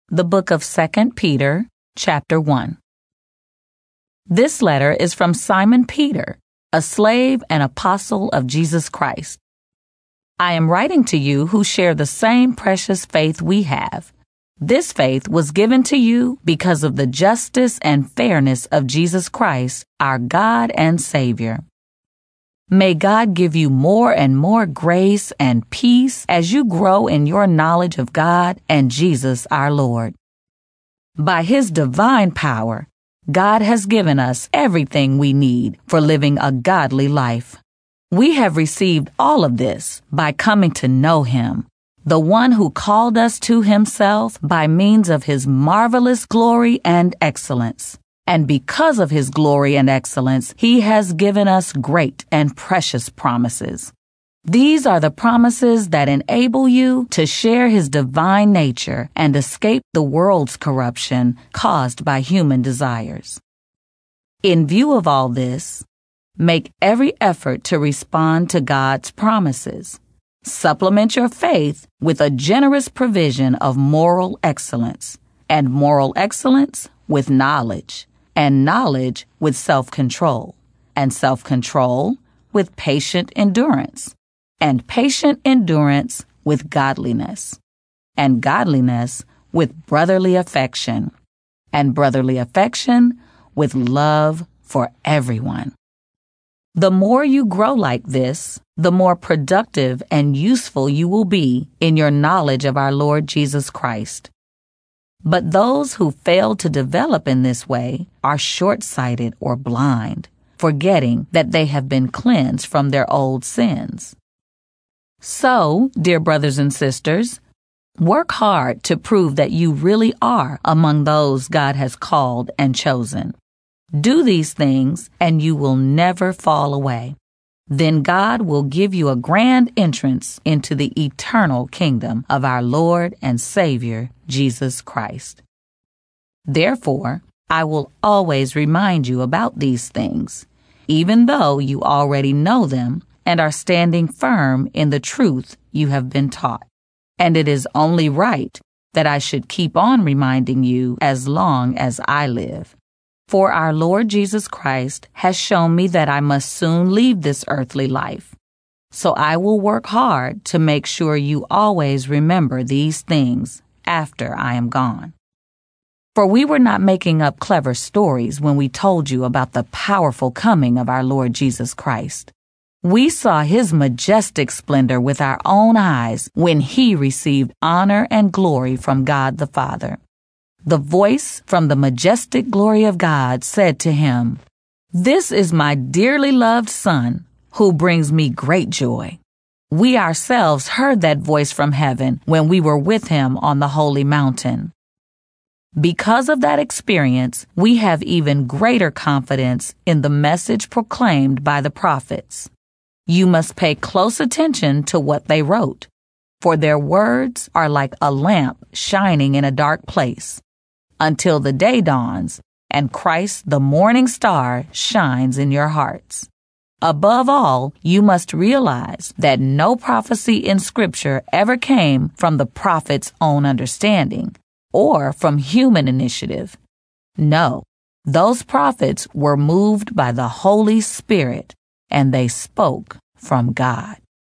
The book of 2 Peter, chapter 1. This letter is from Simon Peter, a slave and apostle of Jesus Christ. I am writing to you who share the same precious faith we have. This faith was given to you because of the justice and fairness of Jesus Christ, our God and Savior. May God give you more and more grace and peace as you grow in your knowledge of God and Jesus our Lord. By His divine power, God has given us everything we need for living a godly life. We have received all of this by coming to know Him, the one who called us to Himself by means of His marvelous glory and excellence. And because of His glory and excellence, He has given us great and precious promises. These are the promises that enable you to share His divine nature and escape the world's corruption caused by human desires. In view of all this, make every effort to respond to God's promises. Supplement your faith with a generous provision of moral excellence, and moral excellence with knowledge, and knowledge with self-control, and self-control with patient endurance, and patient endurance with godliness, and godliness with brotherly affection, and brotherly affection with love for everyone. The more you grow like this, the more productive and useful you will be in your knowledge of our Lord Jesus Christ. But those who fail to develop in this way are short-sighted or blind, forgetting that they have been cleansed from their old sins. So, dear brothers and sisters, work hard to prove that you really are among those God has called and chosen. Do these things, and you will never fall away. Then God will give you a grand entrance into the eternal kingdom of our Lord and Savior, Jesus Christ. Therefore, I will always remind you about these things, even though you already know them and are standing firm in the truth you have been taught. And it is only right that I should keep on reminding you as long as I live. For our Lord Jesus Christ has shown me that I must soon leave this earthly life. So I will work hard to make sure you always remember these things after I am gone. For we were not making up clever stories when we told you about the powerful coming of our Lord Jesus Christ. We saw His majestic splendor with our own eyes when He received honor and glory from God the Father. The voice from the majestic glory of God said to Him, "This is my dearly loved Son, who brings me great joy." We ourselves heard that voice from heaven when we were with Him on the holy mountain. Because of that experience, we have even greater confidence in the message proclaimed by the prophets. You must pay close attention to what they wrote, for their words are like a lamp shining in a dark place, until the day dawns and Christ the morning star shines in your hearts. Above all, you must realize that no prophecy in Scripture ever came from the prophet's own understanding or from human initiative. No, those prophets were moved by the Holy Spirit, and they spoke from God.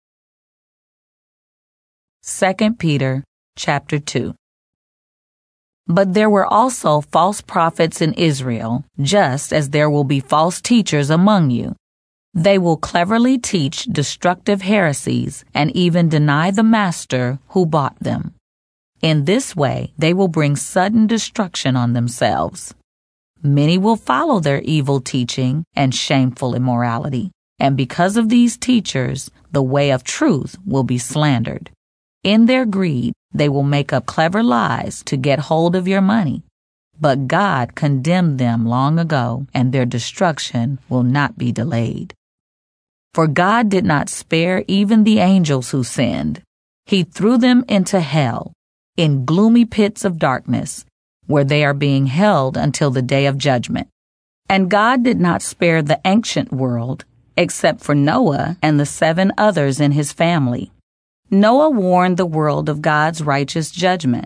2 Peter chapter 2. But there were also false prophets in Israel, just as there will be false teachers among you. They will cleverly teach destructive heresies and even deny the Master who bought them. In this way, they will bring sudden destruction on themselves. Many will follow their evil teaching and shameful immorality, and because of these teachers, the way of truth will be slandered. In their greed, they will make up clever lies to get hold of your money. But God condemned them long ago, and their destruction will not be delayed. For God did not spare even the angels who sinned. He threw them into hell, in gloomy pits of darkness, where they are being held until the day of judgment. And God did not spare the ancient world, except for Noah and the 7 others in his family. Noah warned the world of God's righteous judgment,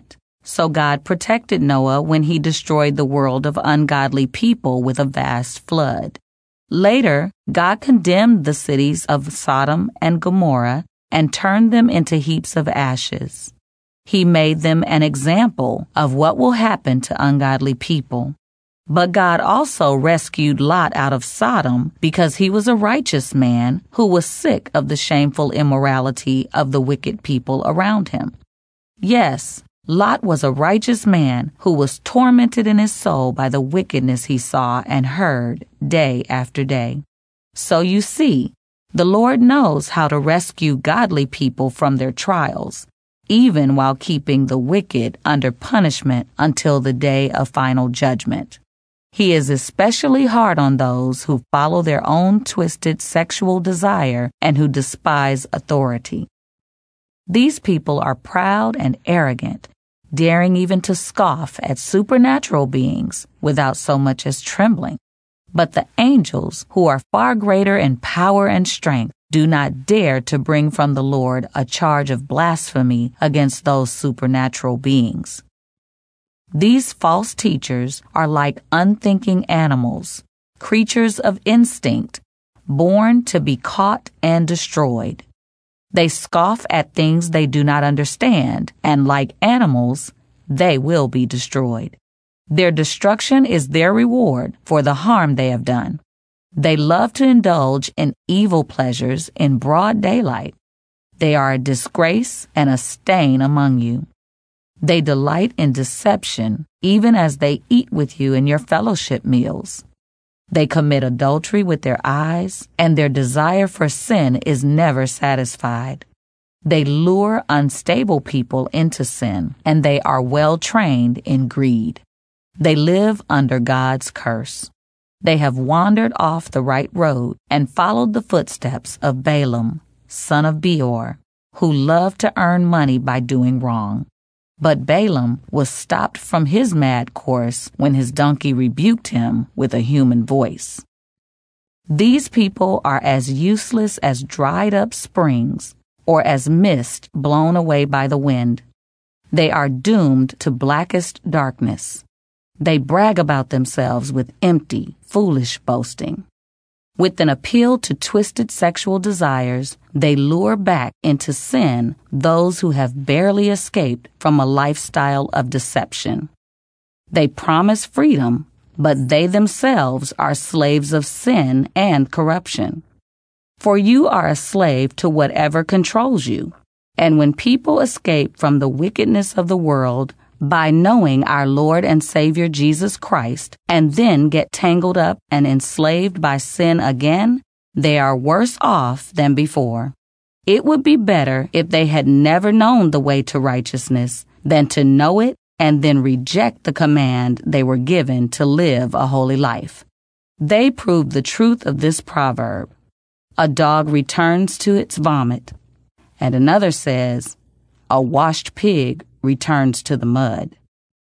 So God protected Noah when he destroyed the world of ungodly people with a vast flood. Later, God condemned the cities of Sodom and Gomorrah and turned them into heaps of ashes. He made them an example of what will happen to ungodly people. But God also rescued Lot out of Sodom because he was a righteous man who was sick of the shameful immorality of the wicked people around him. Yes, Lot was a righteous man who was tormented in his soul by the wickedness he saw and heard day after day. So you see, the Lord knows how to rescue godly people from their trials, even while keeping the wicked under punishment until the day of final judgment. He is especially hard on those who follow their own twisted sexual desire and who despise authority. These people are proud and arrogant, daring even to scoff at supernatural beings without so much as trembling. But the angels, who are far greater in power and strength, do not dare to bring from the Lord a charge of blasphemy against those supernatural beings. These false teachers are like unthinking animals, creatures of instinct, born to be caught and destroyed. They scoff at things they do not understand, and like animals, they will be destroyed. Their destruction is their reward for the harm they have done. They love to indulge in evil pleasures in broad daylight. They are a disgrace and a stain among you. They delight in deception, even as they eat with you in your fellowship meals. They commit adultery with their eyes, and their desire for sin is never satisfied. They lure unstable people into sin, and they are well trained in greed. They live under God's curse. They have wandered off the right road and followed the footsteps of Balaam, son of Beor, who loved to earn money by doing wrong. But Balaam was stopped from his mad course when his donkey rebuked him with a human voice. These people are as useless as dried-up springs or as mist blown away by the wind. They are doomed to blackest darkness. They brag about themselves with empty, foolish boasting. With an appeal to twisted sexual desires, they lure back into sin those who have barely escaped from a lifestyle of deception. They promise freedom, but they themselves are slaves of sin and corruption. For you are a slave to whatever controls you. And when people escape from the wickedness of the world by knowing our Lord and Savior Jesus Christ, and then get tangled up and enslaved by sin again, they are worse off than before. It would be better if they had never known the way to righteousness than to know it and then reject the command they were given to live a holy life. They prove the truth of this proverb: a dog returns to its vomit, and another says, a washed pig returns to the mud.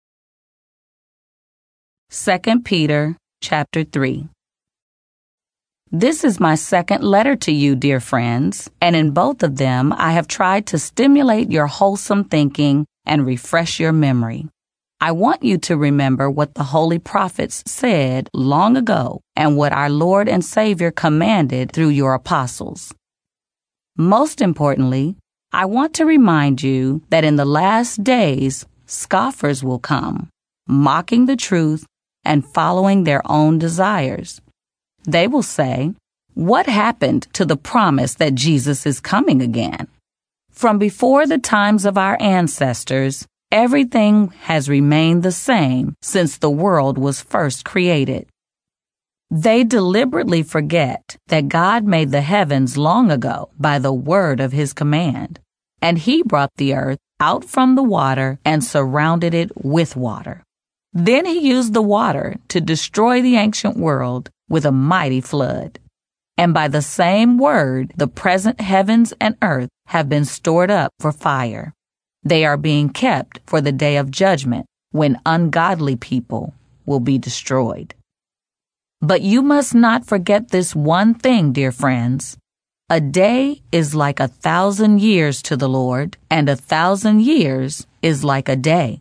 2 Peter chapter 3. This is my second letter to you, dear friends, and in both of them I have tried to stimulate your wholesome thinking and refresh your memory. I want you to remember what the holy prophets said long ago and what our Lord and Savior commanded through your apostles. Most importantly, I want to remind you that in the last days, scoffers will come, mocking the truth and following their own desires. They will say, "What happened to the promise that Jesus is coming again?" From before the times of our ancestors, everything has remained the same since the world was first created. They deliberately forget that God made the heavens long ago by the word of his command, and he brought the earth out from the water and surrounded it with water. Then he used the water to destroy the ancient world with a mighty flood. And by the same word, the present heavens and earth have been stored up for fire. They are being kept for the day of judgment, when ungodly people will be destroyed. But you must not forget this one thing, dear friends. A day is like 1,000 years to the Lord, and 1,000 years is like a day.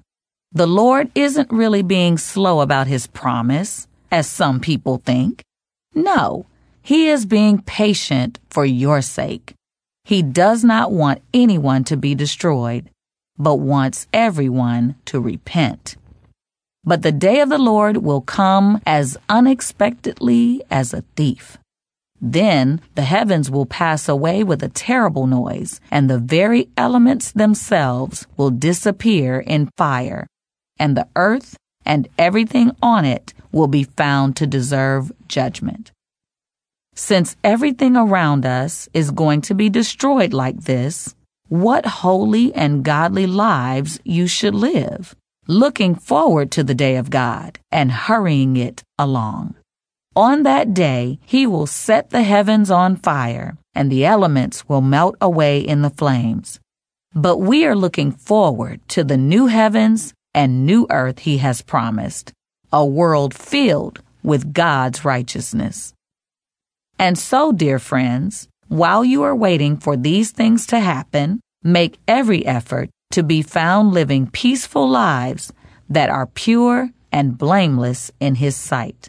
The Lord isn't really being slow about his promise, as some people think. No, he is being patient for your sake. He does not want anyone to be destroyed, but wants everyone to repent. But the day of the Lord will come as unexpectedly as a thief. Then the heavens will pass away with a terrible noise, and the very elements themselves will disappear in fire, and the earth and everything on it will be found to deserve judgment. Since everything around us is going to be destroyed like this, what holy and godly lives you should live, looking forward to the day of God and hurrying it along. On that day, he will set the heavens on fire, and the elements will melt away in the flames. But we are looking forward to the new heavens and new earth he has promised, a world filled with God's righteousness. And so, dear friends, while you are waiting for these things to happen, make every effort to be found living peaceful lives that are pure and blameless in his sight.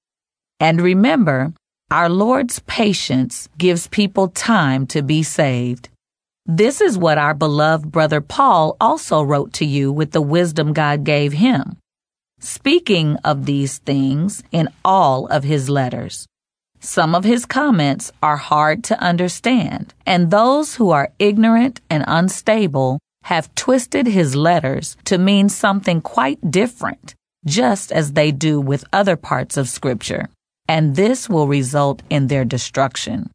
And remember, our Lord's patience gives people time to be saved. This is what our beloved brother Paul also wrote to you with the wisdom God gave him, speaking of these things in all of his letters. Some of his comments are hard to understand, and those who are ignorant and unstable have twisted his letters to mean something quite different, just as they do with other parts of Scripture. And this will result in their destruction.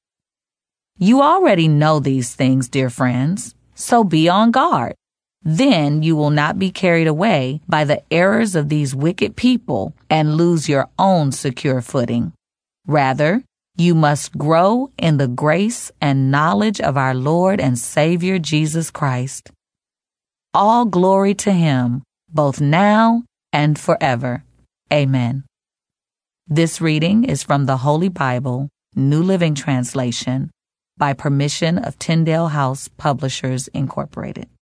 You already know these things, dear friends, so be on guard. Then you will not be carried away by the errors of these wicked people and lose your own secure footing. Rather, you must grow in the grace and knowledge of our Lord and Savior Jesus Christ. All glory to him, both now and forever. Amen. This reading is from the Holy Bible, New Living Translation, by permission of Tyndale House Publishers, Incorporated.